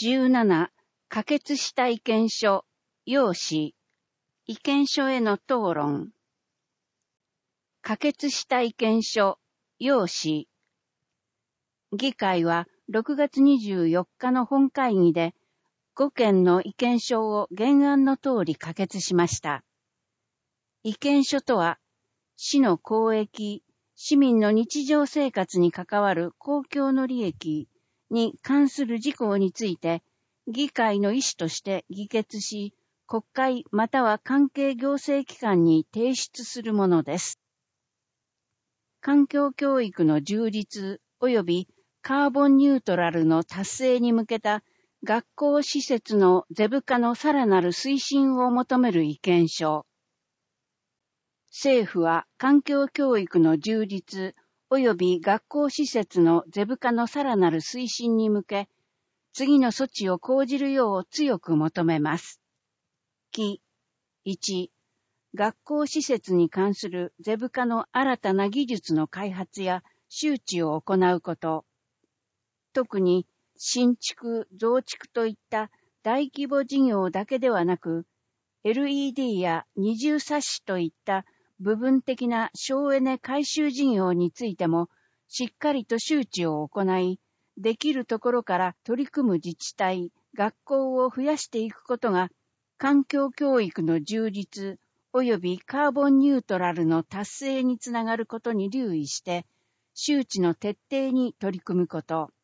17、可決した意見書、要旨、意見書への討論。可決した意見書、要旨。議会は6月24日の本会議で、5件の意見書を原案の通り可決しました。意見書とは、市の公益、市民の日常生活に関わる公共の利益に関する事項について、議会の意思として議決し、国会または関係行政機関に提出するものです。環境教育の充実及びカーボンニュートラルの達成に向けた学校施設のゼブ化のさらなる推進を求める意見書。政府は環境教育の充実及び学校施設のゼブ化のさらなる推進に向け、次の措置を講じるよう強く求めます。1、学校施設に関するゼブ化の新たな技術の開発や周知を行うこと。特に新築、増築といった大規模事業だけではなく、LED や二重サッシといった部分的な省エネ改修事業についても、しっかりと周知を行い、できるところから取り組む自治体、学校を増やしていくことが、環境教育の充実及びカーボンニュートラルの達成につながることに留意して、周知の徹底に取り組むこと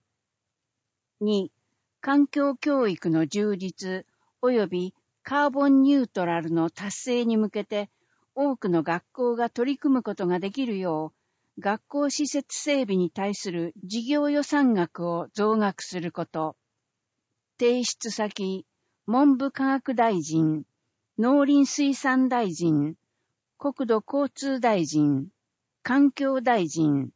。2、環境教育の充実及びカーボンニュートラルの達成に向けて、多くの学校が取り組むことができるよう、学校施設整備に対する事業予算額を増額すること。提出先、文部科学大臣、農林水産大臣、国土交通大臣、環境大臣。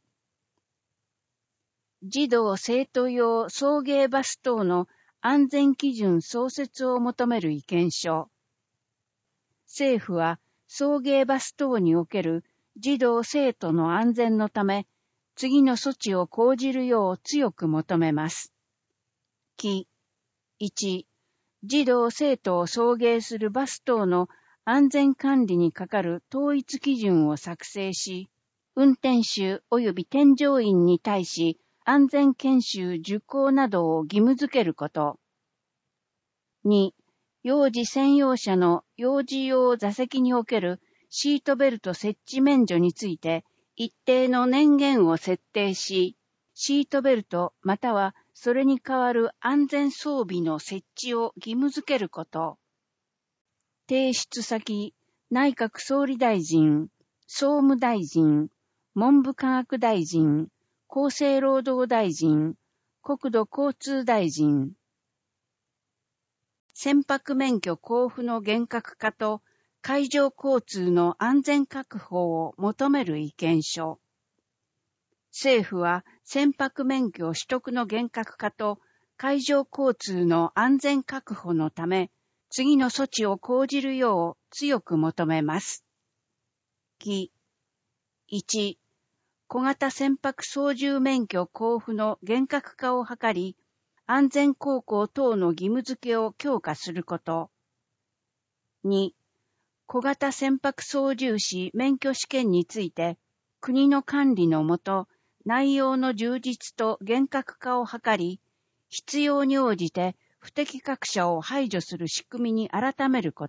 児童生徒用送迎バス等の安全基準創設を求める意見書。政府は送迎バス等における児童生徒の安全のため、次の措置を講じるよう強く求めます。1、児童生徒を送迎するバス等の安全管理にかかる統一基準を作成し、運転手及び添乗員に対し安全研修受講などを義務付けること。2、幼児専用車の幼児用座席におけるシートベルト設置免除について一定の年限を設定し、シートベルトまたはそれに代わる安全装備の設置を義務付けること。提出先、内閣総理大臣、総務大臣、文部科学大臣、厚生労働大臣、国土交通大臣。船舶免許交付の厳格化と海上交通の安全確保を求める意見書。政府は船舶免許取得の厳格化と海上交通の安全確保のため、次の措置を講じるよう強く求めます。1、小型船舶操縦免許交付の厳格化を図り、安全航行等の義務付けを強化すること。2、小型船舶操縦士免許試験について、国の管理のもと、内容の充実と厳格化を図り、必要に応じて不適格者を排除する仕組みに改めること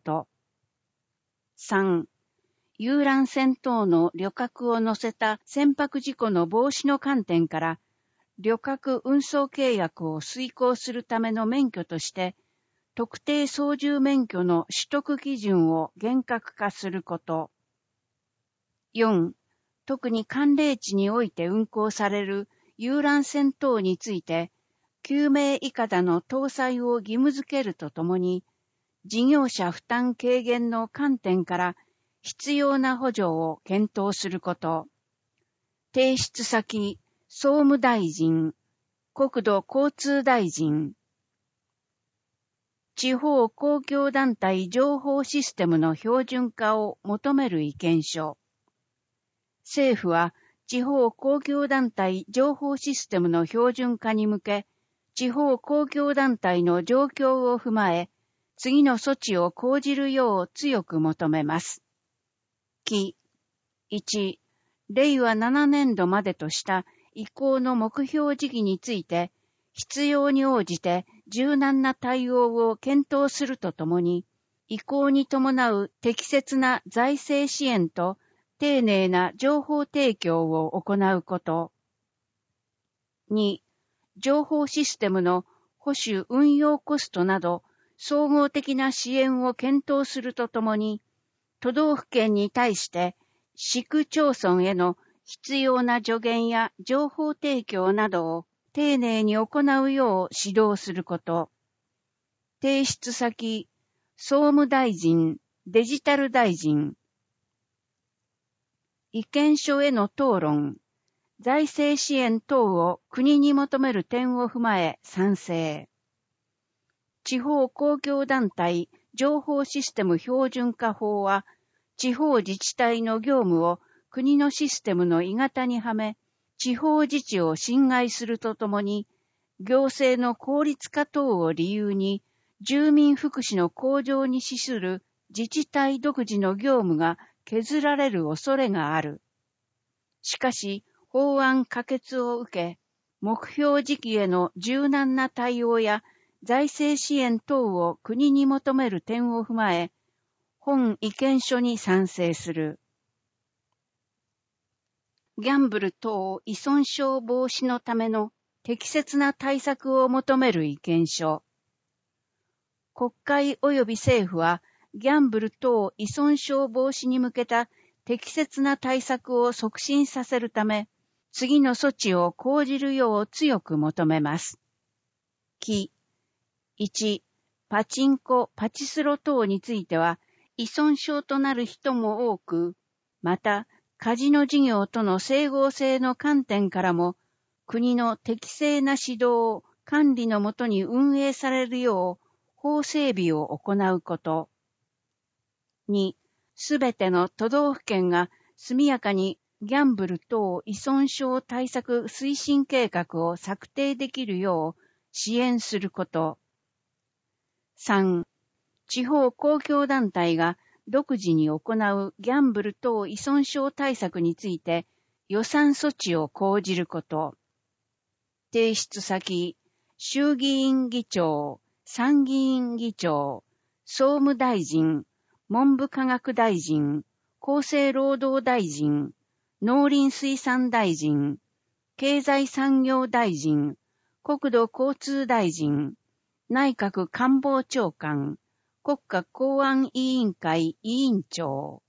。3、遊覧船等の旅客を乗せた船舶事故の防止の観点から、旅客運送契約を遂行するための免許として、特定操縦免許の取得基準を厳格化すること。4、特に寒冷地において運航される遊覧船等について、救命いかだの搭載を義務付けるとともに、事業者負担軽減の観点から必要な補助を検討すること。提出先、総務大臣、国土交通大臣。地方公共団体情報システムの標準化を求める意見書。政府は地方公共団体情報システムの標準化に向け、 地方公共団体の状況を踏まえ、次の措置を講じるよう強く求めます。き、1、令和7年度までとした移行の目標時期について、必要に応じて柔軟な対応を検討するとともに、移行に伴う適切な財政支援と丁寧な情報提供を行うこと。2、情報システムの保守運用コストなど、総合的な支援を検討するとともに、都道府県に対して市区町村への必要な助言や情報提供などを丁寧に行うよう指導すること。提出先、総務大臣、デジタル大臣。意見書への討論、財政支援等を国に求める点を踏まえ賛成。地方公共団体情報システム標準化法は、地方自治体の業務を国のシステムの鋳型にはめ、地方自治を侵害するとともに、行政の効率化等を理由に、住民福祉の向上に資する自治体独自の業務が削られる恐れがある。しかし、法案可決を受け、目標時期への柔軟な対応や財政支援等を国に求める点を踏まえ、本意見書に賛成する。ギャンブル等依存症防止のための適切な対策を求める意見書。国会及び政府は、ギャンブル等依存症防止に向けた適切な対策を促進させるため、次の措置を講じるよう強く求めます。き、1、パチンコ、パチスロ等については、依存症となる人も多く、また、カジノ事業との整合性の観点からも、国の適正な指導、管理のもとに運営されるよう、法整備を行うこと。2、すべての都道府県が速やかにギャンブル等依存症対策推進計画を策定できるよう支援すること。3、地方公共団体が独自に行うギャンブル等依存症対策について予算措置を講じること。提出先、衆議院議長、参議院議長、総務大臣、文部科学大臣、厚生労働大臣、農林水産大臣、経済産業大臣、国土交通大臣、内閣官房長官、国家公安委員会委員長。